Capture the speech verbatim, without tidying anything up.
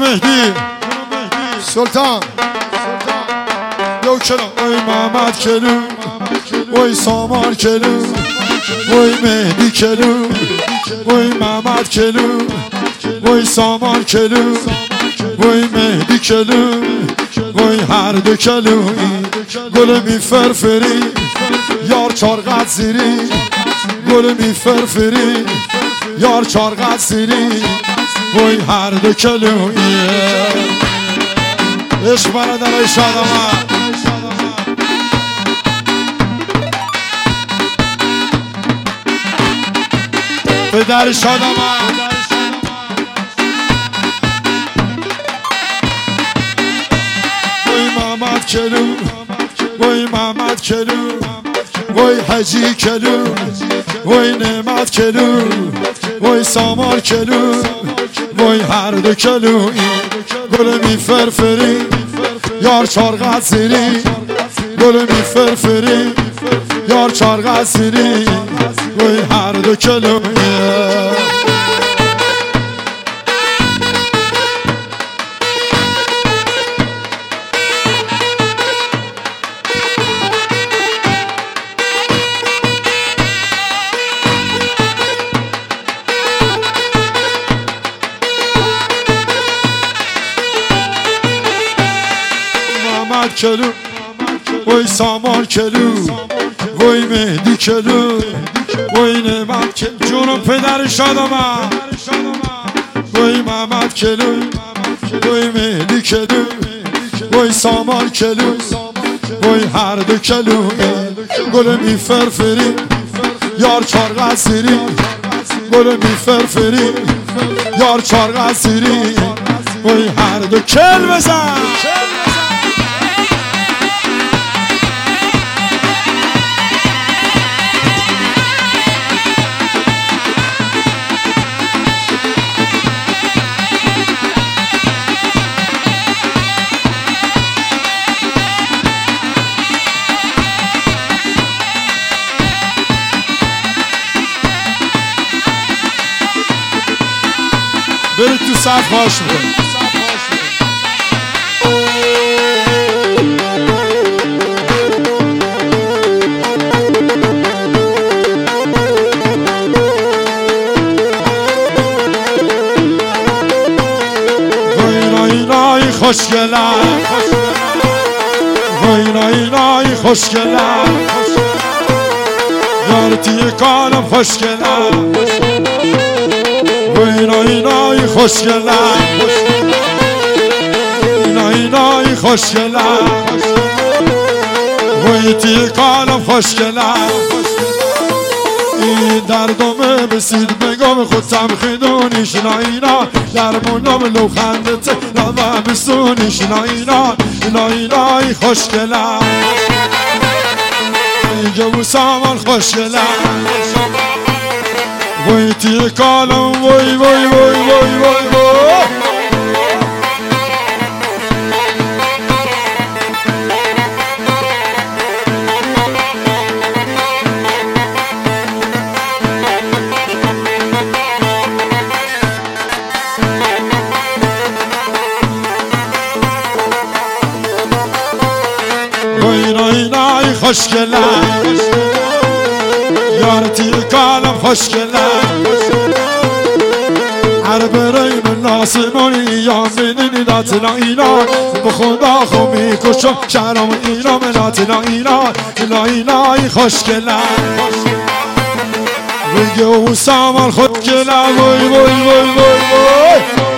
مهدی سلطان یو کلام وای محمد کلو وای سامان کلو وای مهدی کلو وای محمد کلو وای سامان کلو وای مهدی کلو وای هر دو کلویی گل می فرفری یار چارقد زیری گل می فرفری یار چارقد زیری وای هر دو کلویی عشق برادرای شادمان پدر شادمان وای محمد کلو وای محمد کلو وای حجی کلو وای نعمت کلو وای سامان کلو وای هر دو کلویی گل می فرفری یار چارقد زیری گل می فرفری یار چارقد زیری وای هر دو کلویی محمد کلو وای سامان کلو وای مهدی کلو وای نعمت کلو جونم پدر شادمان وای محمد کلو وای مهدی کلو وای سامان کلو وای هر دو کلو گل می فرفری یار چارقد زیری گل می فرفری یار چارقد زیری وای هر دو کل بزن برید تو صف هاش میکنید وای نای نای خوشگلم وای نای نای خوشگلم یارتی کانم خوشگلم وای نای نای خوشگلم نای نای خوشگلم وای تی کانم خوشگلم این دردم بسید بگم خودم خیدونیش ناینا درمونم لو خندت لبم بسونیش ناینا نای نای خوشگلم میگه سامان خوشگلم وای تی کانم وای وای وای وای وای وای وای نای نای خوشگلم یارتی کانم خوشگلم هر برای من ناسمونی یا منی ناتنا اینا بخدا خو میکشم شهرم اینا مناتنا اینا اینا اینای خوشگلم ویگه او سامان خوشگلم وای وای وای وای وای